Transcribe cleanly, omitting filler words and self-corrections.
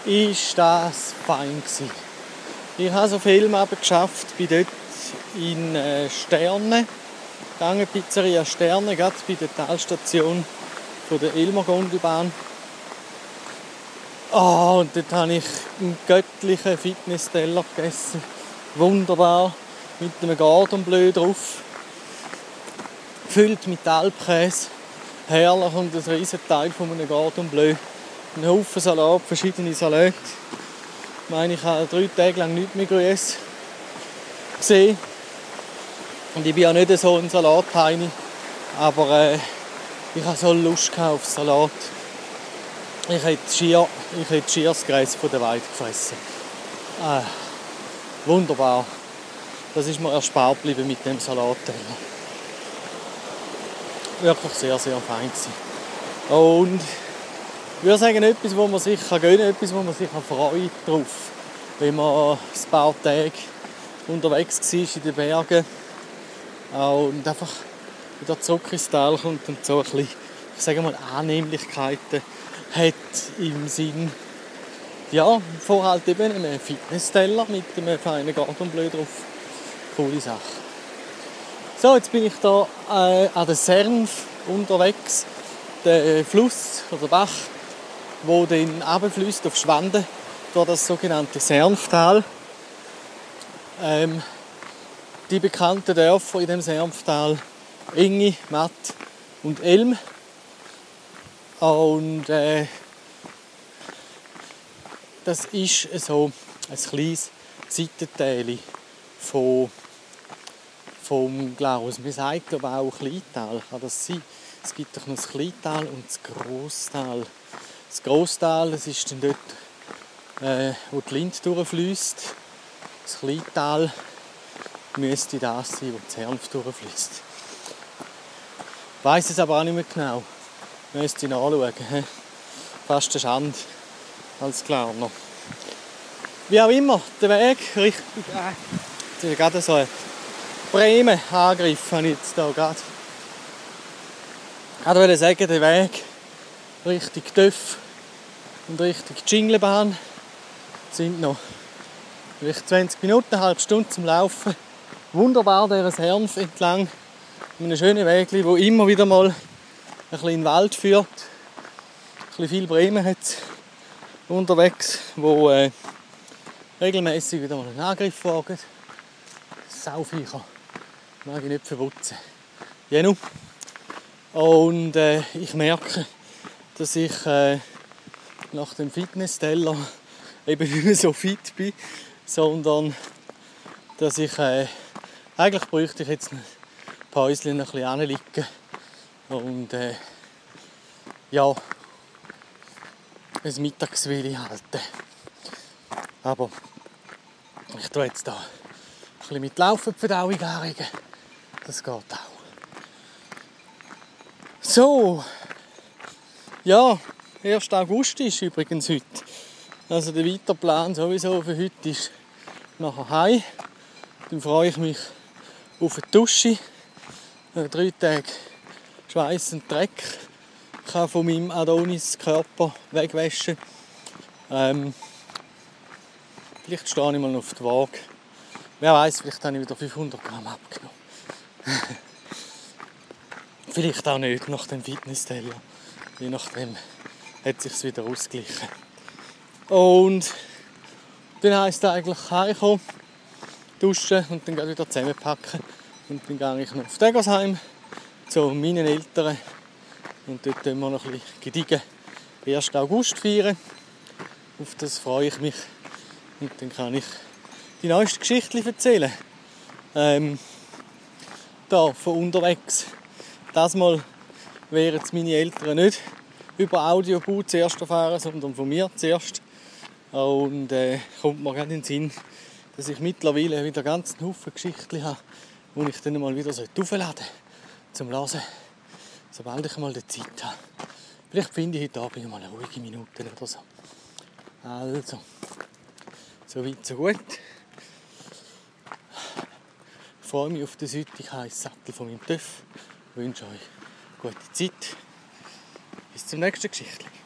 ist das fein gewesen. Ich habe so Film geschafft, bin dort in Sterne, gegangen, Pizzeria Sterne, gerade bei der Talstation von der Elmer-Gondelbahn. Und dort habe ich einen göttlichen Fitness-Teller gegessen. Wunderbar, mit einem Cordon Bleu drauf. Gefüllt mit Alpkäse. Herrlich und ein riesen Teil von einem Cordon Bleu. Ein Haufen Salat, verschiedene Salate. Ich meine, ich habe 3 Tage lang nichts mehr gesehen. Und ich bin ja nicht so ein Salatheini. Aber ich hatte so Lust auf Salat. Ich hätte schier Gras von der Weide gefressen. Wunderbar. Das ist mir erspart geblieben mit dem Salatteller. Wirklich sehr, sehr fein gewesen. Und ich würde sagen, etwas, wo man sich gönnen kann, etwas, wo man sich freut drauf, wenn man ein paar Tage unterwegs war in den Bergen und einfach wieder zurück ins Tal kommt und so ein bisschen, ich sage mal, Annehmlichkeiten hat im Sinn, ja, vor halt eben einem Fitnessteller mit einem feinen Cordon Bleu drauf. Coole Sache. So, jetzt bin ich hier an der Sernf unterwegs. Der Fluss oder Bach, der dann runterfliesst auf Schwanden, durch das sogenannte Sernftal. Die bekannten Dörfer in dem Sernftal, Engi, Matt und Elm. Und das ist so ein kleines Seitentäli vom Glarus. Man sagt aber auch Kleintal. Kann das sein? Es gibt doch noch das Kleintal und das Grosstal. Das Grosstal, das ist dann dort, wo die Lind durchfliesst. Das Kleintal müsste das sein, wo die Sernf durchfliesst. Ich weiss es aber auch nicht mehr genau. Müsste ich nachschauen. Fast eine Schande als Glarner. Wie auch immer, der Weg Richtung gerade so ein Bremen-Angriff habe ich jetzt hier gerade. Ich wollte sagen, der Weg Richtung Töff und Richtung Dschinglebahn sind noch vielleicht 20 Minuten, eine halbe Stunde zum Laufen. Wunderbar dieser Sernf entlang. Ein schöner Weg, der immer wieder mal ein bisschen in den Wald führt. Ein bisschen viel Bremen hat es unterwegs, wo regelmäßig wieder mal einen Angriff wagen. Sauviecher. Mag ich nicht verputzen. Genau. Und ich merke, dass ich nach dem Fitnessteller eben nicht mehr so fit bin, sondern dass ich eigentlich bräuchte ich jetzt ein Päuschen ein bisschen hinliegen und ja, ein Mittagswilli halten. Aber ich tue jetzt da ein bisschen mit Laufen die Verdauung anregen. Das geht auch. So, ja, 1. August ist übrigens heute. Also der weitere Plan sowieso für heute ist nachher heim. Dann freue ich mich auf eine Dusche. 3 Tage Schweiß und Dreck. Ich kann von meinem Adonis-Körper wegwaschen. Vielleicht stehe ich mal auf die Waage. Wer weiß, vielleicht habe ich wieder 500 Gramm abgenommen. Vielleicht auch nicht nach dem Fitnessteller. Je nachdem hat es sich wieder ausgeglichen. Und dann heisst es eigentlich heimkommen, duschen und dann wieder zusammenpacken. Und dann gehe ich noch auf Degersheim zu meinen Eltern. Und dort tun wir noch ein bisschen gediegen 1. August feiern. Auf das freue ich mich. Und dann kann ich die neueste Geschichte erzählen. Da von unterwegs. Das Mal wären jetzt meine Eltern nicht über Audioboot zuerst erfahren, sondern von mir zuerst. Und kommt mir gerade in den Sinn, dass ich mittlerweile wieder ganz einen Haufen Geschichten habe, die ich dann mal wieder aufladen sollte, zum Lesen, sobald ich mal die Zeit habe. Vielleicht finde ich heute Abend mal eine ruhige Minute oder so. Also, so weit, so gut. Ich freue mich auf den heutigen heißen Sattel von meinem Töff. Ich wünsche euch gute Zeit. Bis zum nächsten Geschichtchen.